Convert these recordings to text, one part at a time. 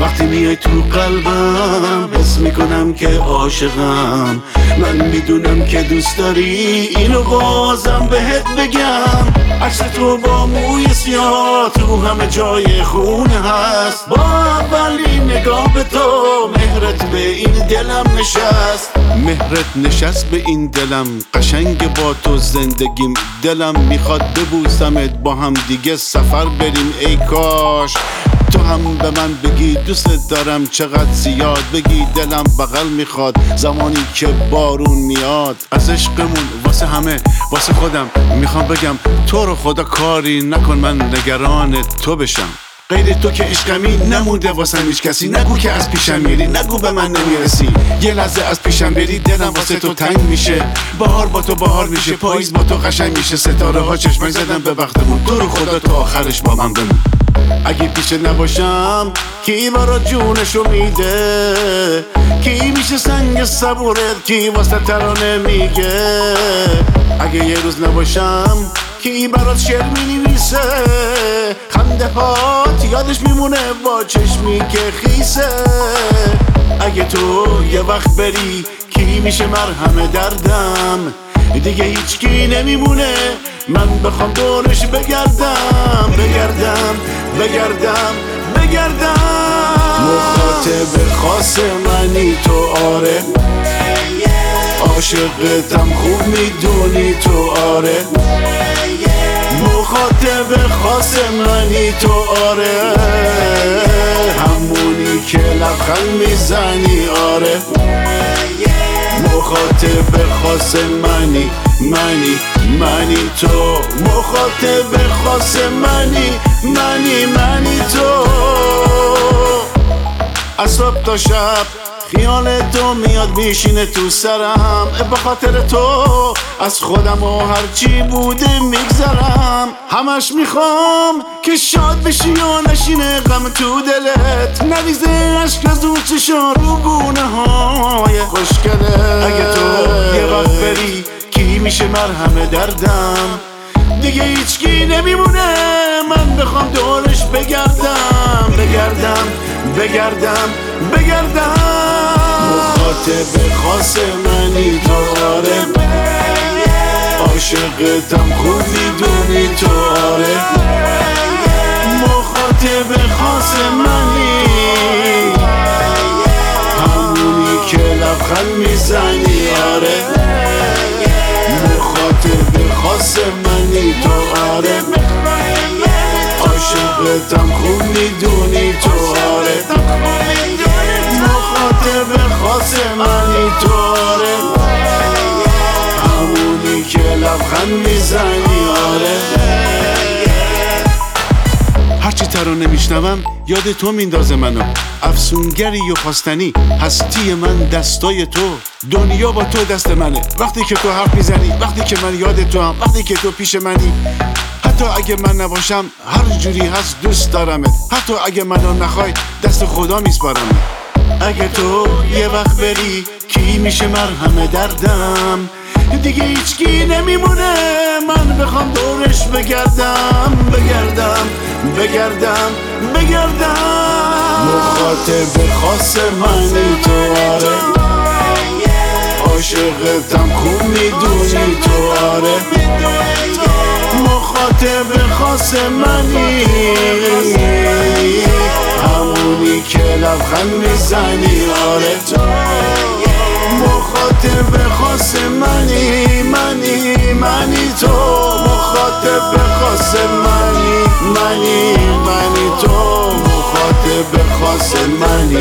وقتی میای تو قلبم حس میکنم که عاشقم. من میدونم که دوست داری، اینو بازم بهت بگم. عکس تو با موی سیاه تو همه جای خونه هست. با اولین نگاه به تو مهرت به این دلم نشست. مهرت نشست به این دلم، قشنگ با تو زندگیم. دلم میخواد ببوسمت، با هم دیگه سفر بریم. ای کاش تو هم به من بگی دوستت دارم چقدر زیاد. بگی دلم بغل میخواد زمانی که بارون میاد. از عشقمون واسه همه واسه خودم میخوام بگم تو رو خدا کاری نکن من نگران تو بشم. غیر تو که عشقمی نمونده واسه هیچ کسی. نگو که از پیشم میری، نگو به من نمیرسی. یه لحظه از پیشم بری دلم واسه تو تنگ میشه. بهار با تو بهار میشه، پاییز با تو قشنگ میشه. ستاره ها چشمک زدن به بختمون، تو رو خدا تو آخرش با من بمون. اگه پیش نباشم کی برا جونشو میده؟ کی میشه سنگ صبورت؟ کی واسه ترانه میگه؟ اگه یه روز نباشم کی برات شعر مینویسه؟ خنده هات یادش میمونه با چشمی که خیسه. اگه تو یه وقت بری کی میشه مرهم دردم؟ دیگه هیچ کی نمیمونه من بخوام دورش بگردم. مخاطب خاص منی تو، آره عاشقتم خوب میدونی تو، آره مخاطب خاص منی تو، آره همونی که لبخند میزنی، آره مخاطب خاص منی تو، مخاطب خاص منی تو. از صبح تا شب خیال تو میاد میشینه تو سرم. به خاطر تو از خودم و هرچی بوده میگذرم. همش میخوام که شاد بشی و نشینه غم تو دلت. نریزه عشق از اون چشا رو گونه های خوشگله. اگه تو یه وقت بری کی میشه مرهم دردم؟ دیگه هیچکی نمیمونه من بخوام دورش بگردم. مخاطب خاص منی تو، آره عاشقتم خوب میدونی تو، آره مخاطب خاص منی همونی که لبخند میزنی، آره مخاطب خاص منی تو، آره عاشقتم خوب میدونی تو، آره مخاطب خاص منی تو، آره همونی که لبخند میزنی، آره هرچی ترانه میشنوم یاد تو میندازه منو. افسونگری و خواستنی هستی من دستای تو. دنیا با تو دست منه وقتی که تو حرف میزنی، وقتی که من یاد تو هم، وقتی که تو پیش منی. حتی اگه من نباشم هر جوری هست دوست دارمت. حتی اگه منو نخوای دست خدا میسپارمت. اگه تو یه وقت بری کی میشه مرهم دردم؟ دیگه هیچکی نمیمونه من بخوام دورش بگردم. مخاطب خاص منی تو، آره عاشقتم خوب میدونی تو، آره مخاطب خاص منی همونی که لبخند میزنی، آره مخاطب خاص منی تو، مخاطب خاص منی تو، مخاطب خاص منی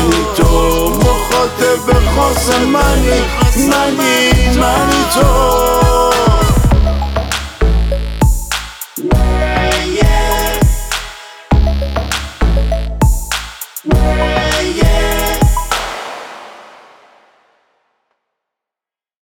تو، مخاطب خاص منی تو.